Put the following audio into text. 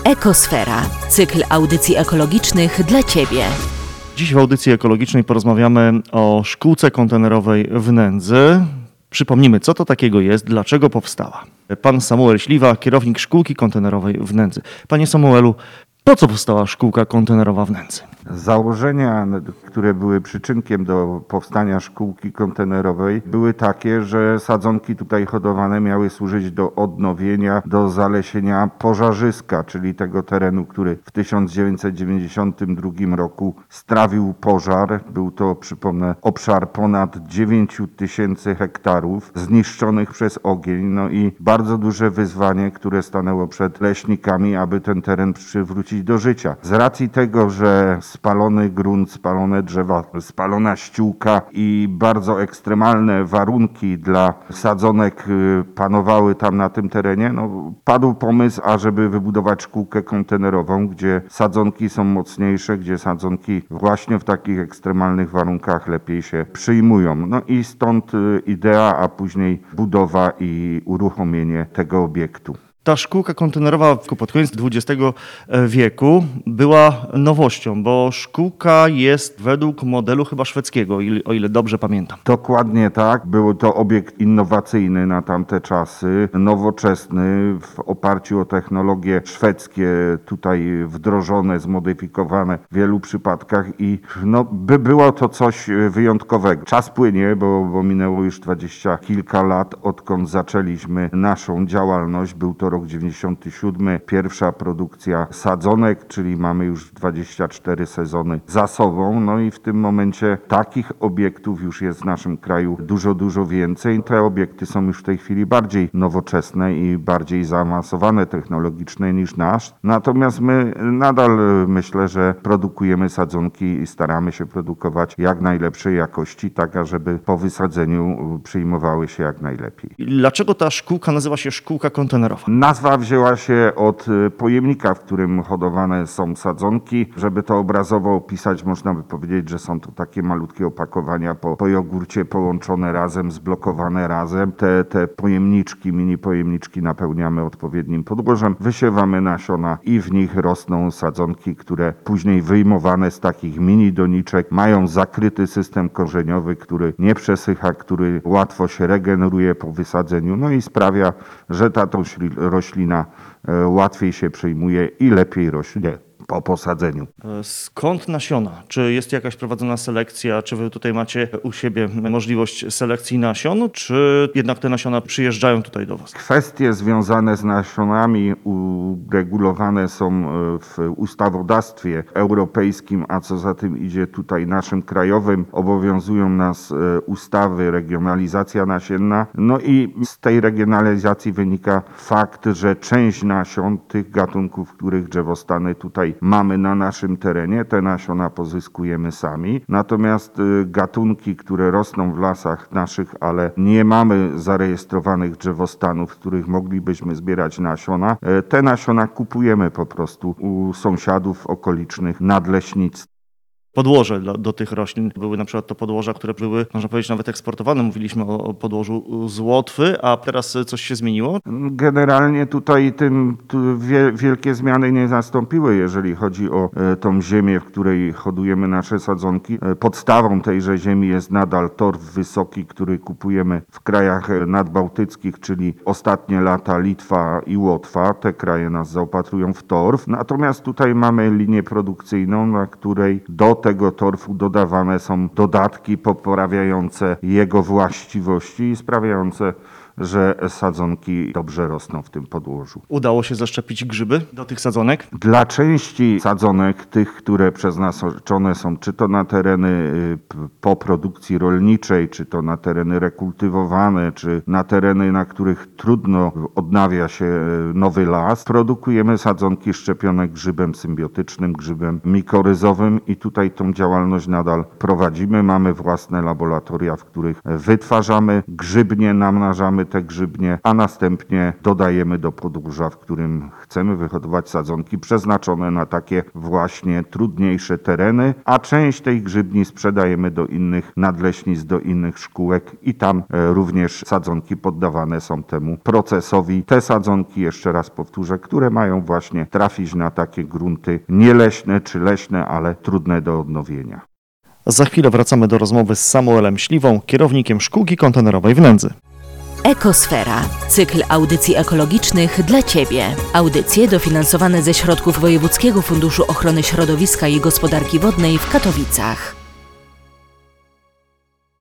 Ekosfera. Cykl audycji ekologicznych dla Ciebie. Dziś w audycji ekologicznej porozmawiamy o szkółce kontenerowej w Nędzy. Przypomnimy, co to takiego jest, dlaczego powstała. Pan Samuel Śliwa, kierownik szkółki kontenerowej w Nędzy. Panie Samuelu, po co powstała szkółka kontenerowa w Nędzy? Założenia, które były przyczynkiem do powstania szkółki kontenerowej, były takie, że sadzonki tutaj hodowane miały służyć do odnowienia, do zalesienia pożarzyska, czyli tego terenu, który w 1992 roku strawił pożar. Był to, przypomnę, obszar ponad 9 000 hektarów zniszczonych przez ogień. No i bardzo duże wyzwanie, które stanęło przed leśnikami, aby ten teren przywrócić do życia. Z racji tego, że spalony grunt, spalone drzewa, spalona ściółka i bardzo ekstremalne warunki dla sadzonek panowały tam na tym terenie, padł pomysł, ażeby wybudować szkółkę kontenerową, gdzie sadzonki są mocniejsze, gdzie sadzonki właśnie w takich ekstremalnych warunkach lepiej się przyjmują. No i stąd idea, a później budowa i uruchomienie tego obiektu. Ta szkółka kontenerowa pod koniec XX wieku była nowością, bo szkółka jest według modelu chyba szwedzkiego, o ile dobrze pamiętam. Dokładnie tak. Był to obiekt innowacyjny na tamte czasy, nowoczesny, w oparciu o technologie szwedzkie, tutaj wdrożone, zmodyfikowane w wielu przypadkach i było to coś wyjątkowego. Czas płynie, bo minęło już 20 kilka lat, odkąd zaczęliśmy naszą działalność. Był to rok 97, pierwsza produkcja sadzonek, czyli mamy już 24 sezony za sobą. No i w tym momencie takich obiektów już jest w naszym kraju dużo więcej. Te obiekty są już w tej chwili bardziej nowoczesne i bardziej zaawansowane technologicznie niż nasz. Natomiast my nadal myślę, że produkujemy sadzonki i staramy się produkować jak najlepszej jakości, tak ażeby po wysadzeniu przyjmowały się jak najlepiej. Dlaczego ta szkółka nazywa się szkółka kontenerowa? Nazwa wzięła się od pojemnika, w którym hodowane są sadzonki. Żeby to obrazowo opisać, można by powiedzieć, że są to takie malutkie opakowania po jogurcie połączone razem, zblokowane razem. Te pojemniczki, mini pojemniczki napełniamy odpowiednim podłożem, wysiewamy nasiona i w nich rosną sadzonki, które później wyjmowane z takich mini doniczek mają zakryty system korzeniowy, który nie przesycha, który łatwo się regeneruje po wysadzeniu, no i sprawia, że ta roślina łatwiej się przyjmuje i lepiej rośnie po posadzeniu. Skąd nasiona? Czy jest jakaś prowadzona selekcja? Czy wy tutaj macie u siebie możliwość selekcji nasion? Czy jednak te nasiona przyjeżdżają tutaj do was? Kwestie związane z nasionami uregulowane są w ustawodawstwie europejskim, a co za tym idzie tutaj naszym krajowym. Obowiązują nas ustawy, regionalizacja nasienna. No i z tej regionalizacji wynika fakt, że część nasion tych gatunków, których drzewostany tutaj mamy na naszym terenie, te nasiona pozyskujemy sami. Natomiast gatunki, które rosną w lasach naszych, ale nie mamy zarejestrowanych drzewostanów, z których moglibyśmy zbierać nasiona, te nasiona kupujemy po prostu u sąsiadów okolicznych nadleśnictw. Podłoże do tych roślin. Były na przykład to podłoża, które były, można powiedzieć, nawet eksportowane. Mówiliśmy o podłożu z Łotwy, a teraz coś się zmieniło? Generalnie tutaj wielkie zmiany nie nastąpiły, jeżeli chodzi o tą ziemię, w której hodujemy nasze sadzonki. Podstawą tejże ziemi jest nadal torf wysoki, który kupujemy w krajach nadbałtyckich, czyli ostatnie lata Litwa i Łotwa. Te kraje nas zaopatrują w torf. Natomiast tutaj mamy linię produkcyjną, na której do tego torfu dodawane są dodatki poprawiające jego właściwości i sprawiające, że sadzonki dobrze rosną w tym podłożu. Udało się zaszczepić grzyby do tych sadzonek? Dla części sadzonek, tych, które przeznaczone są czy to na tereny po produkcji rolniczej, czy to na tereny rekultywowane, czy na tereny, na których trudno odnawia się nowy las, produkujemy sadzonki szczepione grzybem symbiotycznym, grzybem mikoryzowym i tutaj tą działalność nadal prowadzimy. Mamy własne laboratoria, w których wytwarzamy grzybnie, namnażamy te grzybnie, a następnie dodajemy do podłuża, w którym chcemy wyhodować sadzonki przeznaczone na takie właśnie trudniejsze tereny, a część tej grzybni sprzedajemy do innych nadleśnictw, do innych szkółek i tam również sadzonki poddawane są temu procesowi. Te sadzonki, jeszcze raz powtórzę, które mają właśnie trafić na takie grunty nieleśne czy leśne, ale trudne do odnowienia. Za chwilę wracamy do rozmowy z Samuelem Śliwą, kierownikiem szkółki kontenerowej w Nędzy. Ekosfera. Cykl audycji ekologicznych dla Ciebie. Audycje dofinansowane ze środków Wojewódzkiego Funduszu Ochrony Środowiska i Gospodarki Wodnej w Katowicach.